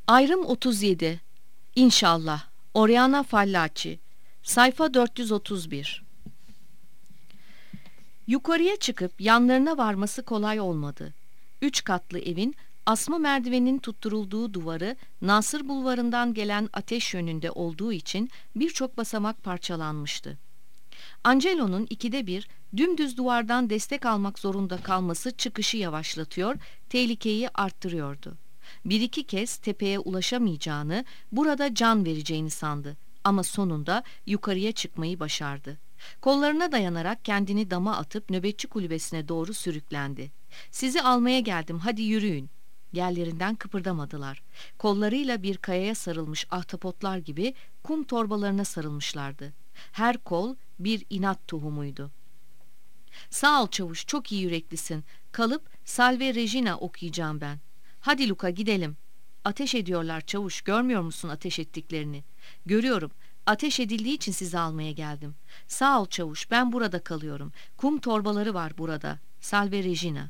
Ayrım 37. İnşallah. Oriana Fallaci. Sayfa 431. Yukarıya çıkıp yanlarına varması kolay olmadı. 3 katlı evin asma merdivenin tutturulduğu duvarı Nasır Bulvarı'ndan gelen ateş yönünde olduğu için birçok basamak parçalanmıştı. Angelo'nun 1/2 dümdüz duvardan destek almak zorunda kalması çıkışı yavaşlatıyor, tehlikeyi arttırıyordu. 1-2 kez tepeye ulaşamayacağını, burada can vereceğini sandı ama sonunda yukarıya çıkmayı başardı. Kollarına dayanarak kendini dama atıp nöbetçi kulübesine doğru sürüklendi. "Sizi almaya geldim, hadi yürüyün." Yerlerinden kıpırdamadılar. Kollarıyla bir kayaya sarılmış ahtapotlar gibi kum torbalarına sarılmışlardı. Her kol bir inat tohumuydu. "Sağ ol çavuş, çok iyi yüreklisin. Kalıp Salve Regina okuyacağım ben." "Hadi Luka, gidelim." "Ateş ediyorlar çavuş, görmüyor musun ateş ettiklerini?" "Görüyorum. Ateş edildiği için sizi almaya geldim." "Sağ ol çavuş, ben burada kalıyorum. Kum torbaları var burada. Salve Regina."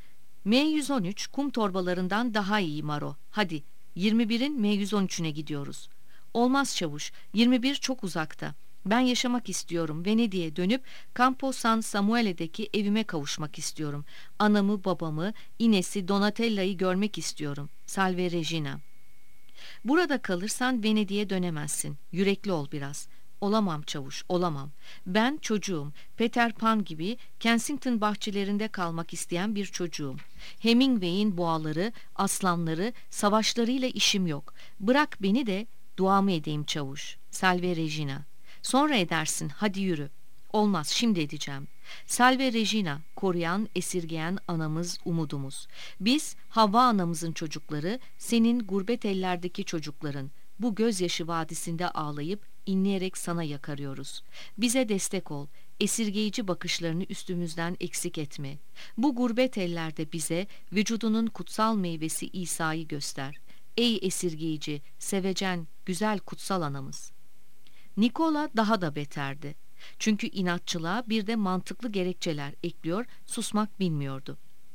M113 kum torbalarından daha iyi Maro. Hadi 21'in M113'üne gidiyoruz. "Olmaz çavuş, 21 çok uzakta. Ben yaşamak istiyorum. Venedik'e dönüp Campo San Samuele'deki evime kavuşmak istiyorum. Anamı, babamı, Ines'i, Donatella'yı görmek istiyorum. Salve Regina." "Burada kalırsan Venedik'e dönemezsin. Yürekli ol biraz." "Olamam çavuş, olamam. Ben çocuğum. Peter Pan gibi Kensington bahçelerinde kalmak isteyen bir çocuğum. Hemingway'in boğaları, aslanları, savaşlarıyla işim yok. Bırak beni de duamı edeyim çavuş. Salve Regina." "Sonra edersin, hadi yürü." "Olmaz, şimdi edeceğim." Salve Regina, koruyan, esirgeyen anamız, umudumuz. Biz Havva anamızın çocukları, senin gurbet ellerdeki çocukların. Bu gözyaşı vadisinde ağlayıp inleyerek sana yakarıyoruz. Bize destek ol. Esirgeyici bakışlarını üstümüzden eksik etme. Bu gurbet ellerde bize vücudunun kutsal meyvesi İsa'yı göster. Ey esirgeyici, sevecen, güzel kutsal anamız. Nikola daha da beterdi. Çünkü inatçılığa bir de mantıklı gerekçeler ekliyor, susmak bilmiyordu.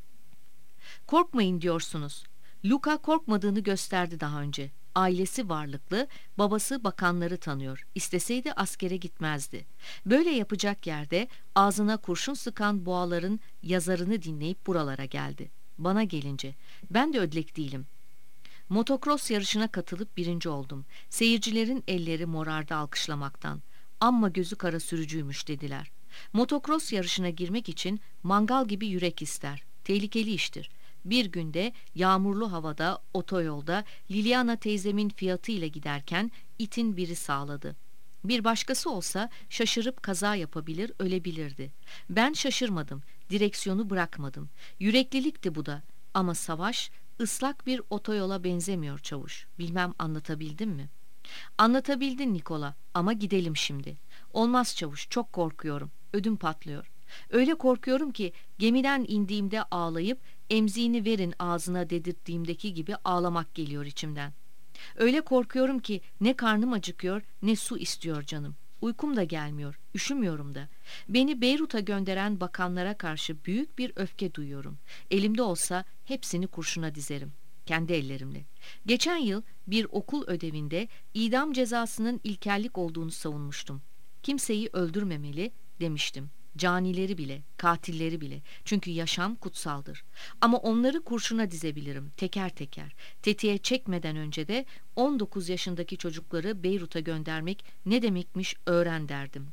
"Korkmayın diyorsunuz." Luka korkmadığını gösterdi daha önce. Ailesi varlıklı, babası bakanları tanıyor. İsteseydi askere gitmezdi. Böyle yapacak yerde ağzına kurşun sıkan boğaların yazarını dinleyip buralara geldi. Bana gelince, ben de ödlek değilim. Motokros yarışına katılıp 1. oldum. Seyircilerin elleri morardı alkışlamaktan. "Amma gözü kara sürücüymüş," dediler. Motokros yarışına girmek için mangal gibi yürek ister. Tehlikeli iştir. Bir günde yağmurlu havada otoyolda Liliana teyzemin Fiat'ı ile giderken itin biri sağladı. Bir başkası olsa şaşırıp kaza yapabilir, ölebilirdi. Ben şaşırmadım, direksiyonu bırakmadım. Yüreklilikti bu da. Ama savaş ıslak bir otoyola benzemiyor çavuş. Bilmem anlatabildim mi? "Anlatabildin Nikola, ama gidelim şimdi." "Olmaz çavuş, çok korkuyorum. Ödüm patlıyor. Öyle korkuyorum ki gemiden indiğimde ağlayıp emziğini verin ağzına dedirttiğimdeki gibi ağlamak geliyor içimden. Öyle korkuyorum ki ne karnım acıkıyor ne su istiyor canım. Uykum da gelmiyor, üşümüyorum da. Beni Beyrut'a gönderen bakanlara karşı büyük bir öfke duyuyorum. Elimde olsa hepsini kurşuna dizerim. Kendi ellerimle. Geçen yıl bir okul ödevinde idam cezasının ilkellik olduğunu savunmuştum. Kimseyi öldürmemeli demiştim. Canileri bile, katilleri bile. Çünkü yaşam kutsaldır. Ama onları kurşuna dizebilirim, teker teker. Tetiğe çekmeden önce de 19 yaşındaki çocukları Beyrut'a göndermek ne demekmiş öğren derdim.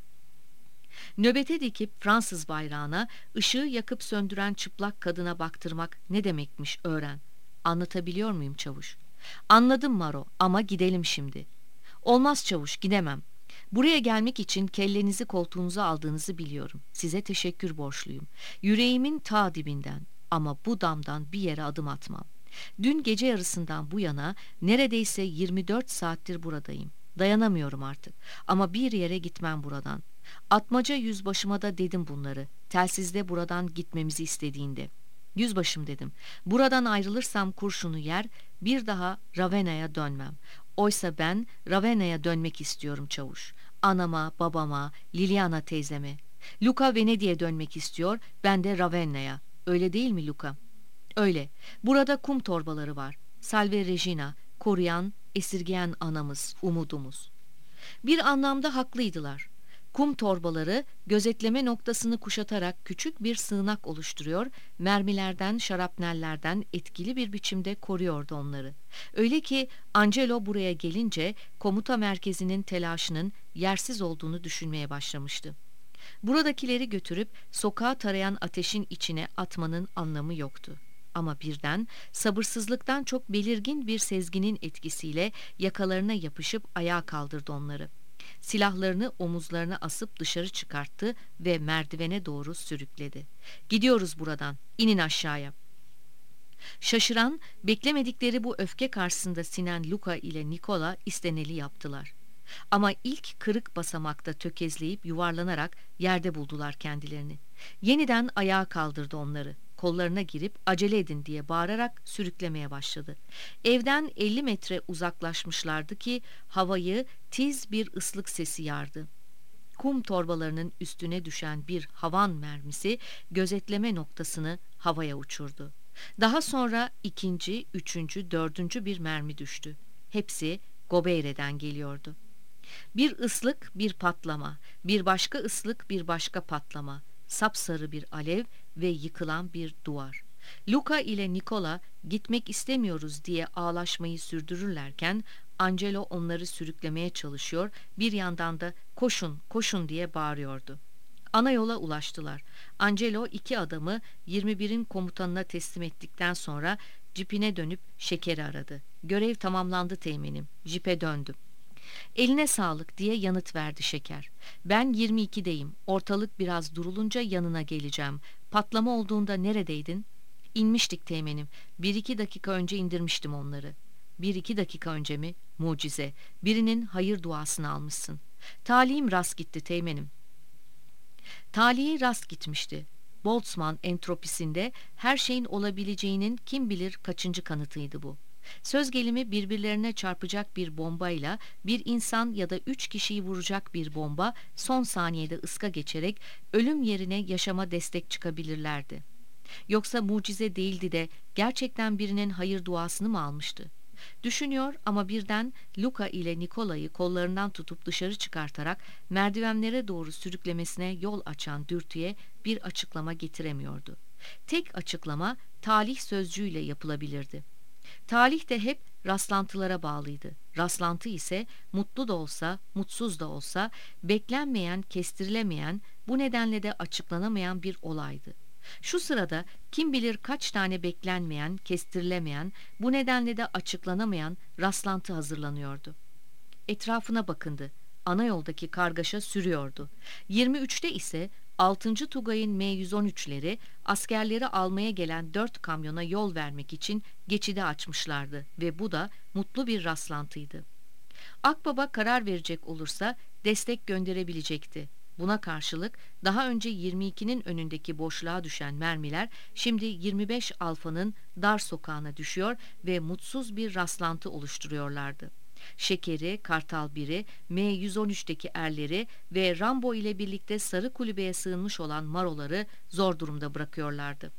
Nöbete dikip Fransız bayrağına, ışığı yakıp söndüren çıplak kadına baktırmak ne demekmiş öğren. Anlatabiliyor muyum çavuş? Anladım Maro, ama gidelim şimdi. Olmaz çavuş, gidemem. Buraya gelmek için kellenizi koltuğunuza aldığınızı biliyorum. Size teşekkür borçluyum. Yüreğimin ta dibinden. Ama bu damdan bir yere adım atmam. Dün gece yarısından bu yana neredeyse 24 saattir buradayım. Dayanamıyorum artık. Ama bir yere gitmem buradan. Atmaca yüzbaşıma da dedim bunları. Telsizde buradan gitmemizi istediğinde. "Yüzbaşım," dedim. "Buradan ayrılırsam kurşunu yer, bir daha Ravena'ya dönmem. Oysa ben Ravena'ya dönmek istiyorum çavuş. Anama, babama, Liliana teyzeme. Luka Venedik'e dönmek istiyor, ben de Ravena'ya. Öyle değil mi Luka?" "Öyle. Burada kum torbaları var. Salve Regina, koruyan, esirgeyen anamız, umudumuz. Bir anlamda haklıydılar. Kum torbaları gözetleme noktasını kuşatarak küçük bir sığınak oluşturuyor, mermilerden, şarapnellerden etkili bir biçimde koruyordu onları. Öyle ki Angelo buraya gelince komuta merkezinin telaşının yersiz olduğunu düşünmeye başlamıştı. Buradakileri götürüp sokağa tarayan ateşin içine atmanın anlamı yoktu. Ama birden sabırsızlıktan çok belirgin bir sezginin etkisiyle yakalarına yapışıp ayağa kaldırdı onları. Silahlarını omuzlarına asıp dışarı çıkarttı ve merdivene doğru sürükledi. "Gidiyoruz buradan, inin aşağıya." Şaşıran, beklemedikleri bu öfke karşısında sinen Luca ile Nicola isteneli yaptılar. Ama ilk kırık basamakta tökezleyip yuvarlanarak yerde buldular kendilerini. Yeniden ayağa kaldırdı onları. Kollarına girip acele edin diye bağırarak sürüklemeye başladı. Evden 50 metre uzaklaşmışlardı ki havayı tiz bir ıslık sesi yardı. Kum torbalarının üstüne düşen bir havan mermisi gözetleme noktasını havaya uçurdu. Daha sonra ikinci, üçüncü, dördüncü bir mermi düştü. Hepsi Gobeire'den geliyordu. Bir ıslık, bir patlama, bir başka ıslık, bir başka patlama, sapsarı bir alev ve yıkılan bir duvar. Luca ile Nicola gitmek istemiyoruz diye ağlaşmayı sürdürürlerken Angelo onları sürüklemeye çalışıyor, bir yandan da koşun, koşun diye bağırıyordu. Ana yola ulaştılar. Angelo iki adamı 21'in komutanına teslim ettikten sonra cipine dönüp Şeker'i aradı. "Görev tamamlandı teğmenim, cipe döndüm." "Eline sağlık," diye yanıt verdi Şeker. "Ben 22'deyim. Ortalık biraz durulunca yanına geleceğim. Patlama olduğunda neredeydin?" "İnmiştik teğmenim. 1-2 dakika önce indirmiştim onları." "1-2 dakika önce mi? Mucize. Birinin hayır duasını almışsın." "Talihim rast gitti teğmenim." Talihi rast gitmişti. Boltzmann entropisinde her şeyin olabileceğinin kim bilir kaçıncı kanıtıydı bu. Söz gelimi birbirlerine çarpacak bir bombayla bir insan ya da 3 kişiyi vuracak bir bomba son saniyede ıska geçerek ölüm yerine yaşama destek çıkabilirlerdi. Yoksa mucize değildi de gerçekten birinin hayır duasını mı almıştı? Düşünüyor ama birden Luca ile Nicola'yı kollarından tutup dışarı çıkartarak merdivenlere doğru sürüklemesine yol açan dürtüye bir açıklama getiremiyordu. Tek açıklama talih sözcüğüyle yapılabilirdi. Talih de hep rastlantılara bağlıydı. Rastlantı ise mutlu da olsa, mutsuz da olsa, beklenmeyen, kestirilemeyen, bu nedenle de açıklanamayan bir olaydı. Şu sırada kim bilir kaç tane beklenmeyen, kestirilemeyen, bu nedenle de açıklanamayan rastlantı hazırlanıyordu. Etrafına bakındı. Ana yoldaki kargaşa sürüyordu. 23'te ise 6. Tugay'ın M113'leri askerleri almaya gelen 4 kamyona yol vermek için geçidi açmışlardı ve bu da mutlu bir rastlantıydı. Akbaba karar verecek olursa destek gönderebilecekti. Buna karşılık daha önce 22'nin önündeki boşluğa düşen mermiler şimdi 25 Alfa'nın dar sokağına düşüyor ve mutsuz bir rastlantı oluşturuyorlardı. Şeker'i, Kartal 1'i, M113'teki erleri ve Rambo ile birlikte Sarı Kulübe'ye sığınmış olan Maroları zor durumda bırakıyorlardı.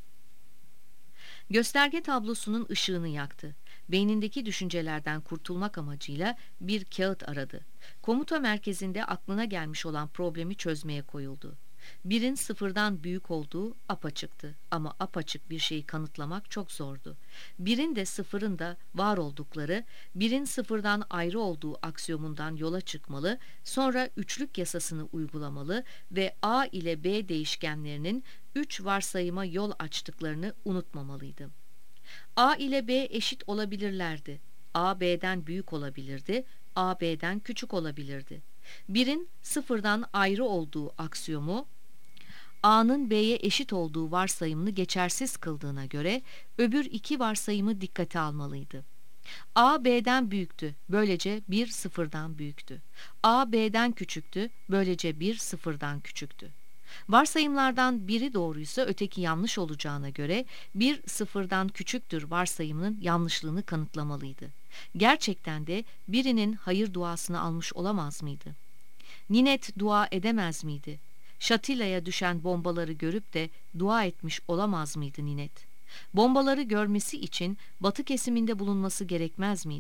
Gösterge tablosunun ışığını yaktı. Beynindeki düşüncelerden kurtulmak amacıyla bir kağıt aradı. Komuta merkezinde aklına gelmiş olan problemi çözmeye koyuldu. Birin sıfırdan büyük olduğu apaçıktı ama apaçık bir şeyi kanıtlamak çok zordu. Birin de sıfırın da var oldukları, birin sıfırdan ayrı olduğu aksiyomundan yola çıkmalı, sonra üçlük yasasını uygulamalı ve A ile B değişkenlerinin 3 varsayıma yol açtıklarını unutmamalıydı. A ile B eşit olabilirlerdi. A B'den büyük olabilirdi, A B'den küçük olabilirdi. Birin sıfırdan ayrı olduğu aksiyomu, A'nın B'ye eşit olduğu varsayımını geçersiz kıldığına göre öbür iki varsayımı dikkate almalıydı. A B'den büyüktü, böylece 1 sıfırdan büyüktü. A B'den küçüktü, böylece 1 sıfırdan küçüktü. Varsayımlardan biri doğruysa öteki yanlış olacağına göre 1 sıfırdan küçüktür varsayımının yanlışlığını kanıtlamalıydı. Gerçekten de birinin hayır duasını almış olamaz mıydı? Ninet dua edemez miydi? Şatila'ya düşen bombaları görüp de dua etmiş olamaz mıydı Ninet? Bombaları görmesi için batı kesiminde bulunması gerekmez miydi?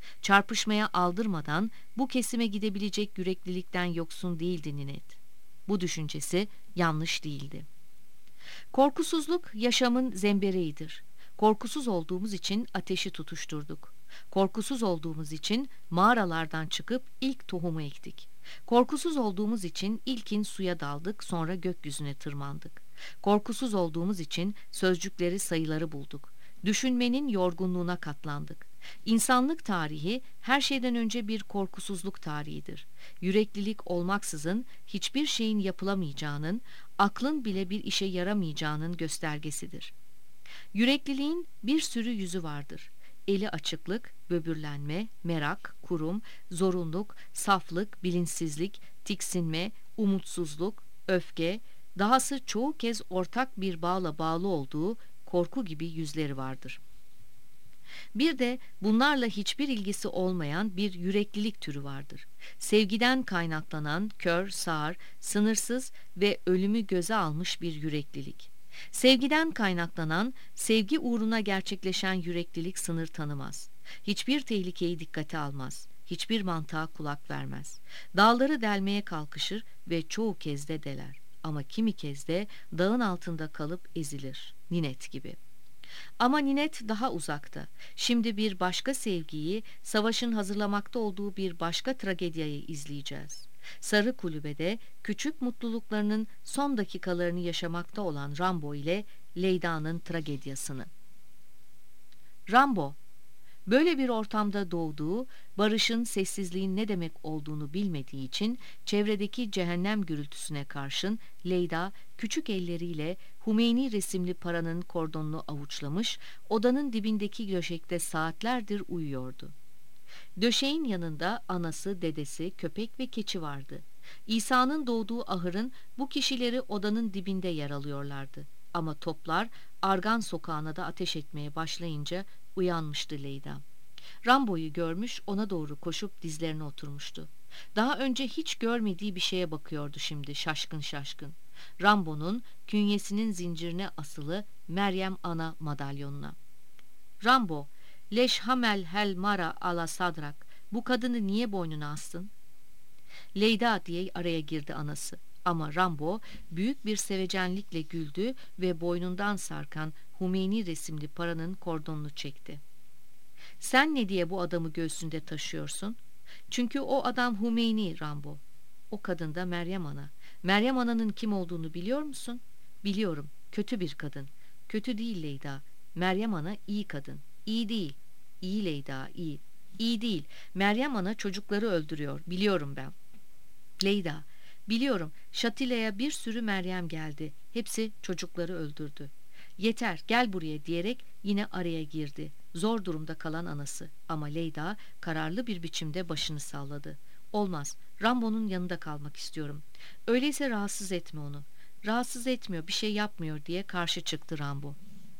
Çarpışmaya aldırmadan bu kesime gidebilecek yüreklilikten yoksun değildi Ninet. Bu düşüncesi yanlış değildi. Korkusuzluk yaşamın zembereğidir. Korkusuz olduğumuz için ateşi tutuşturduk. Korkusuz olduğumuz için mağaralardan çıkıp ilk tohumu ektik. Korkusuz olduğumuz için ilkin suya daldık, sonra gökyüzüne tırmandık. Korkusuz olduğumuz için sözcükleri, sayıları bulduk. Düşünmenin yorgunluğuna katlandık. İnsanlık tarihi her şeyden önce bir korkusuzluk tarihidir. Yüreklilik olmaksızın hiçbir şeyin yapılamayacağının, aklın bile bir işe yaramayacağının göstergesidir. Yürekliliğin bir sürü yüzü vardır. Eli açıklık, böbürlenme, merak, kurum, zorunluluk, saflık, bilinçsizlik, tiksinme, umutsuzluk, öfke, dahası çoğu kez ortak bir bağla bağlı olduğu korku gibi yüzleri vardır. Bir de bunlarla hiçbir ilgisi olmayan bir yüreklilik türü vardır. Sevgiden kaynaklanan, kör, sağır, sınırsız ve ölümü göze almış bir yüreklilik. Sevgiden kaynaklanan, sevgi uğruna gerçekleşen yüreklilik sınır tanımaz. Hiçbir tehlikeyi dikkate almaz. Hiçbir mantığa kulak vermez. Dağları delmeye kalkışır ve çoğu kez de deler. Ama kimi kez de dağın altında kalıp ezilir. Ninet gibi. Ama Ninet daha uzakta. Şimdi bir başka sevgiyi, savaşın hazırlamakta olduğu bir başka tragediayı izleyeceğiz. Sarı kulübede küçük mutluluklarının son dakikalarını yaşamakta olan Rambo ile Leyda'nın tragediyasını. Rambo, böyle bir ortamda doğduğu, barışın, sessizliğin ne demek olduğunu bilmediği için çevredeki cehennem gürültüsüne karşın Leyda küçük elleriyle Hümeyni resimli paranın kordonunu avuçlamış, odanın dibindeki döşekte saatlerdir uyuyordu. Döşeğin yanında anası, dedesi, köpek ve keçi vardı. İsa'nın doğduğu ahırın bu kişileri odanın dibinde yer alıyorlardı. Ama toplar Argan sokağına da ateş etmeye başlayınca uyanmıştı Leyda. Rambo'yu görmüş, ona doğru koşup dizlerine oturmuştu. Daha önce hiç görmediği bir şeye bakıyordu şimdi şaşkın şaşkın. Rambo'nun künyesinin zincirine asılı Meryem Ana madalyonuna. Rambo, leş hamel hel mara ala sadrak, bu kadını niye boynuna astın? Leyda diye araya girdi anası. Ama Rambo büyük bir sevecenlikle güldü ve boynundan sarkan Hümeyni resimli paranın kordonunu çekti. Sen ne diye bu adamı göğsünde taşıyorsun? Çünkü o adam Hümeyni Rambo. O kadın da Meryem Ana. Meryem Ana'nın kim olduğunu biliyor musun? Biliyorum. Kötü bir kadın. Kötü değil Leyda. Meryem Ana iyi kadın. İyi değil. İyi Leyda, iyi. İyi değil. Meryem Ana çocukları öldürüyor. Biliyorum ben. Leyda, biliyorum. Şatile'ye bir sürü Meryem geldi. Hepsi çocukları öldürdü. Yeter, gel buraya diyerek yine araya girdi. Zor durumda kalan anası. Ama Leyda kararlı bir biçimde başını salladı. Olmaz, Rambo'nun yanında kalmak istiyorum. Öyleyse rahatsız etme onu. Rahatsız etmiyor, bir şey yapmıyor diye karşı çıktı Rambo.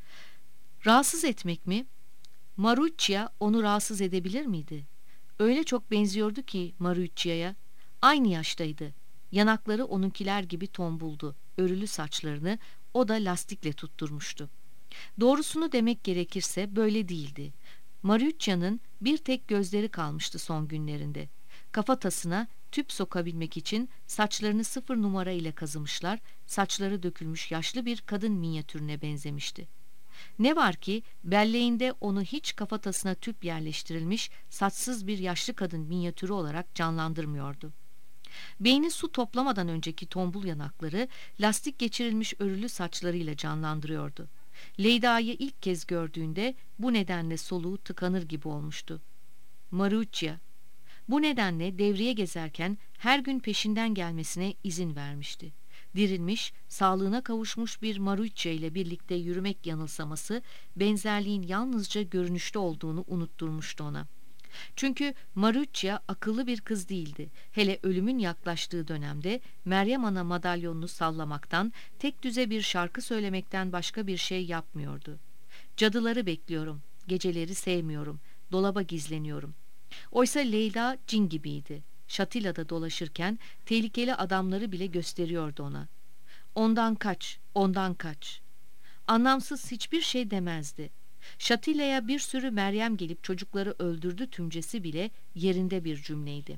Rahatsız etmek mi? Maruccia onu rahatsız edebilir miydi? Öyle çok benziyordu ki Maruccia'ya. Aynı yaştaydı. Yanakları onunkiler gibi tombuldu. Örülü saçlarını o da lastikle tutturmuştu. Doğrusunu demek gerekirse böyle değildi. Maruccia'nın bir tek gözleri kalmıştı son günlerinde. Kafatasına tüp sokabilmek için saçlarını 0 numara ile kazımışlar, saçları dökülmüş yaşlı bir kadın minyatürüne benzemişti. Ne var ki belleğinde onu hiç kafatasına tüp yerleştirilmiş saçsız bir yaşlı kadın minyatürü olarak canlandırmıyordu. Beyni su toplamadan önceki tombul yanakları lastik geçirilmiş örülü saçlarıyla canlandırıyordu. Leyda'yı ilk kez gördüğünde bu nedenle soluğu tıkanır gibi olmuştu. Maruccia, bu nedenle devriye gezerken her gün peşinden gelmesine izin vermişti. Dirilmiş, sağlığına kavuşmuş bir Maruccia ile birlikte yürümek yanılsaması, benzerliğin yalnızca görünüşte olduğunu unutturmuştu ona. Çünkü Maruccia akıllı bir kız değildi. Hele ölümün yaklaştığı dönemde Meryem Ana madalyonunu sallamaktan, tek düze bir şarkı söylemekten başka bir şey yapmıyordu. Cadıları bekliyorum, geceleri sevmiyorum, dolaba gizleniyorum. Oysa Leyla cin gibiydi. Şatila'da dolaşırken tehlikeli adamları bile gösteriyordu ona. Ondan kaç, ondan kaç. Anlamsız hiçbir şey demezdi. Şatila'ya bir sürü Meryem gelip çocukları öldürdü tümcesi bile yerinde bir cümleydi.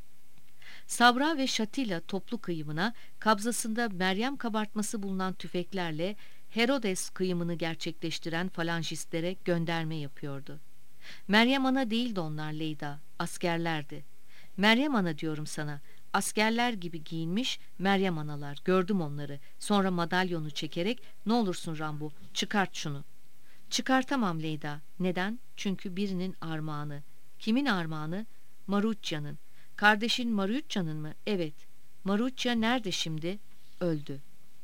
Sabra ve Şatila toplu kıyımına kabzasında Meryem kabartması bulunan tüfeklerle Herodes kıyımını gerçekleştiren falanjistlere gönderme yapıyordu. Meryem Ana değildi onlar Leyda, askerlerdi. Meryem Ana diyorum sana, askerler gibi giyinmiş Meryem Analar, gördüm onları. Sonra madalyonu çekerek, ne olursun Rambo, çıkart şunu. Çıkartamam Leyda. Neden? Çünkü birinin armağanı. Kimin armağanı? Maruccia'nın. Kardeşin Maruccia'nın mı? Evet. Maruccia nerede şimdi? Öldü.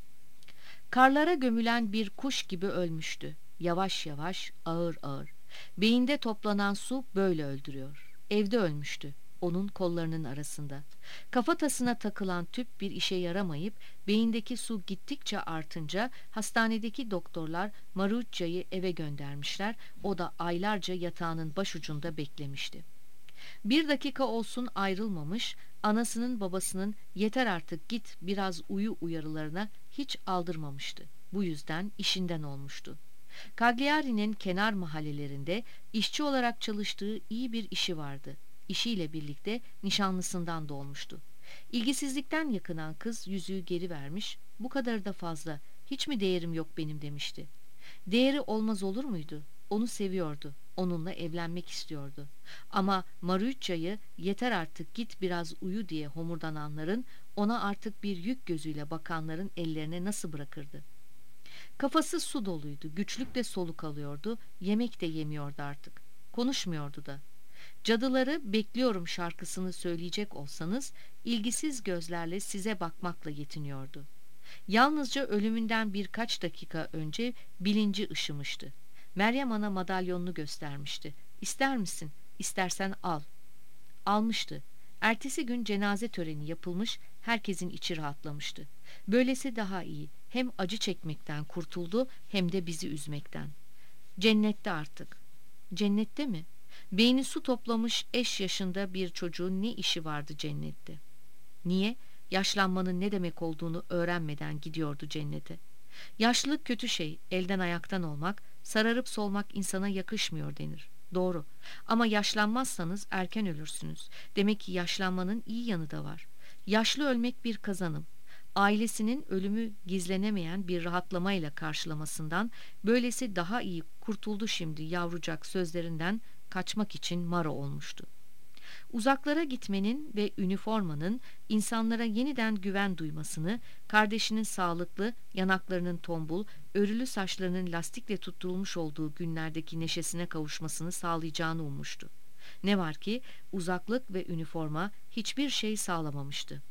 Karlara gömülen bir kuş gibi ölmüştü. Yavaş yavaş, ağır ağır. Beyinde toplanan su böyle öldürüyor. Evde ölmüştü. Onun kollarının arasında. Kafatasına takılan tüp bir işe yaramayıp beyindeki su gittikçe artınca hastanedeki doktorlar Maruccia'yı eve göndermişler. O da aylarca yatağının başucunda beklemişti. Bir dakika olsun ayrılmamış, anasının babasının yeter artık git biraz uyu uyarılarına hiç aldırmamıştı. Bu yüzden işinden olmuştu. Cagliari'nin kenar mahallelerinde işçi olarak çalıştığı iyi bir işi vardı. İşiyle birlikte nişanlısından doğmuştu. İlgisizlikten yakınan kız yüzüğü geri vermiş, bu kadar da fazla, hiç mi değerim yok benim demişti. Değeri olmaz olur muydu? Onu seviyordu, onunla evlenmek istiyordu. Ama Maruccia'yı yeter artık git biraz uyu diye homurdananların, ona artık bir yük gözüyle bakanların ellerine nasıl bırakırdı? Kafası su doluydu, güçlükle soluk alıyordu, yemek de yemiyordu artık. Konuşmuyordu da. Cadıları bekliyorum şarkısını söyleyecek olsanız, ilgisiz gözlerle size bakmakla yetiniyordu. Yalnızca ölümünden birkaç dakika önce bilinci ışımıştı. Meryem Ana madalyonunu göstermişti. İster misin? İstersen al. Almıştı. Ertesi gün cenaze töreni yapılmış, herkesin içi rahatlamıştı. Böylesi daha iyi. Hem acı çekmekten kurtuldu hem de bizi üzmekten. Cennette artık. Cennette mi? Beyni su toplamış eş yaşında bir çocuğun ne işi vardı cennette? Niye? Yaşlanmanın ne demek olduğunu öğrenmeden gidiyordu cennete. Yaşlılık kötü şey, elden ayaktan olmak, sararıp solmak insana yakışmıyor denir. Doğru. Ama yaşlanmazsanız erken ölürsünüz. Demek ki yaşlanmanın iyi yanı da var. Yaşlı ölmek bir kazanım. Ailesinin ölümü gizlenemeyen bir rahatlamayla karşılamasından, böylesi daha iyi kurtuldu şimdi yavrucak sözlerinden kaçmak için Maro olmuştu. Uzaklara gitmenin ve üniformanın insanlara yeniden güven duymasını, kardeşinin sağlıklı, yanaklarının tombul, örülü saçlarının lastikle tutturulmuş olduğu günlerdeki neşesine kavuşmasını sağlayacağını ummuştu. Ne var ki uzaklık ve üniforma hiçbir şey sağlamamıştı.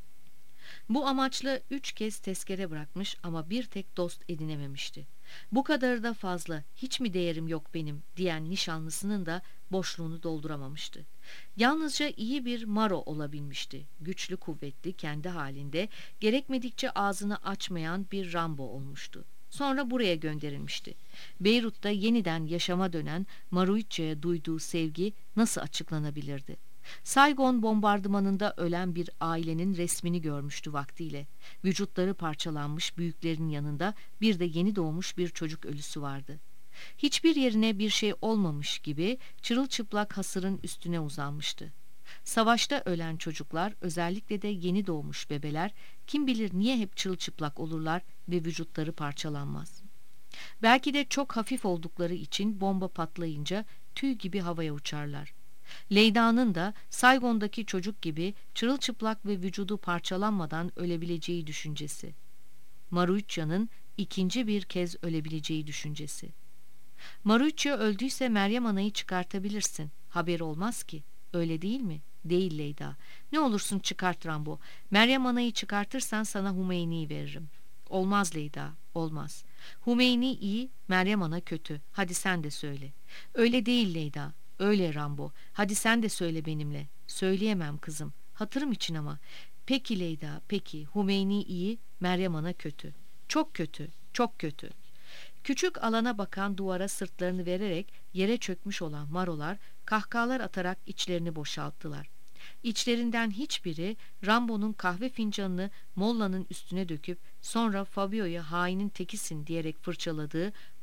Bu amaçla 3 kez tezkere bırakmış ama bir tek dost edinememişti. Bu kadarı da fazla, hiç mi değerim yok benim diyen nişanlısının da boşluğunu dolduramamıştı. Yalnızca iyi bir Maro olabilmişti. Güçlü kuvvetli kendi halinde gerekmedikçe ağzını açmayan bir Rambo olmuştu. Sonra buraya gönderilmişti. Beyrut'ta yeniden yaşama dönen Maruicci'ye duyduğu sevgi nasıl açıklanabilirdi? Saigon bombardımanında ölen bir ailenin resmini görmüştü vaktiyle. Vücutları parçalanmış büyüklerin yanında bir de yeni doğmuş bir çocuk ölüsü vardı. Hiçbir yerine bir şey olmamış gibi çırılçıplak hasırın üstüne uzanmıştı. Savaşta ölen çocuklar, özellikle de yeni doğmuş bebeler, kim bilir niye hep çırılçıplak olurlar ve vücutları parçalanmaz. Belki de çok hafif oldukları için bomba patlayınca tüy gibi havaya uçarlar. Leyda'nın da Saigon'daki çocuk gibi çırılçıplak ve vücudu parçalanmadan ölebileceği düşüncesi. Maruccia'nın ikinci bir kez ölebileceği düşüncesi. Maruccia öldüyse Meryem Ana'yı çıkartabilirsin. Haberi olmaz ki. Öyle değil mi? Değil Leyda. Ne olursun çıkart Rambo. Meryem Ana'yı çıkartırsan sana Hümeyni'yi veririm. Olmaz Leyda, olmaz. Hümeyni iyi, Meryem Ana kötü. Hadi sen de söyle. Öyle değil Leyda. Öyle Rambo. Hadi sen de söyle benimle. Söyleyemem kızım. Hatırım için ama. Peki Leyda, peki. Hümeyni iyi, Meryem Ana kötü. Çok kötü, çok kötü. Küçük alana bakan duvara sırtlarını vererek yere çökmüş olan Marolar kahkahalar atarak içlerini boşalttılar. İçlerinden hiçbiri Rambo'nun kahve fincanını Molla'nın üstüne döküp sonra Fabio'yu hainin tekisin diyerek fırçaladığı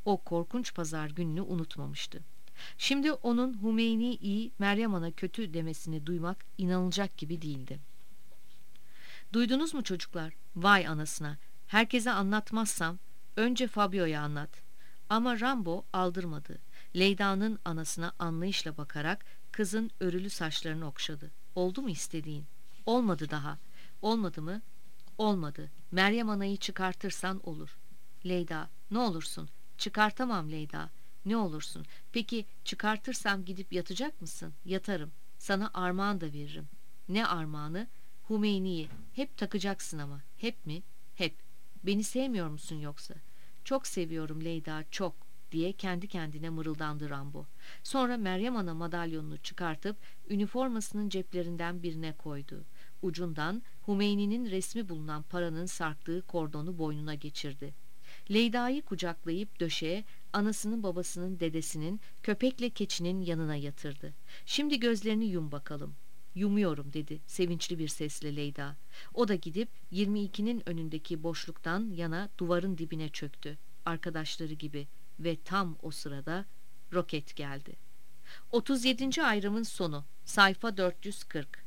O korkunç pazar gününü unutmamıştı. Şimdi onun Hümeyni iyi, Meryem Ana kötü demesini duymak inanılacak gibi değildi. Duydunuz mu çocuklar? Vay anasına. Herkese anlatmazsam önce Fabio'ya anlat. Ama Rambo aldırmadı. Leyda'nın anasına anlayışla bakarak kızın örülü saçlarını okşadı. Oldu mu istediğin? Olmadı daha. Olmadı mı? Olmadı. Meryem Ana'yı çıkartırsan olur. Leyda, ne olursun? Çıkartamam Leyda. Ne olursun? Peki çıkartırsam gidip yatacak mısın? Yatarım. Sana armağan da veririm. Ne armağanı? Hümeyni'yi. Hep takacaksın ama. Hep mi? Hep. Beni sevmiyor musun yoksa? Çok seviyorum Leyda, çok diye kendi kendine mırıldandı Rambo. Sonra Meryem Ana madalyonunu çıkartıp üniformasının ceplerinden birine koydu. Ucundan Hümeyni'nin resmi bulunan paranın sarktığı kordonu boynuna geçirdi. Leyda'yı kucaklayıp döşeye anasının babasının dedesinin köpekle keçinin yanına yatırdı. Şimdi gözlerini yum bakalım. Yumuyorum dedi sevinçli bir sesle Leyda. O da gidip 22'nin önündeki boşluktan yana duvarın dibine çöktü. Arkadaşları gibi ve tam o sırada roket geldi. 37. ayrımın sonu sayfa 440.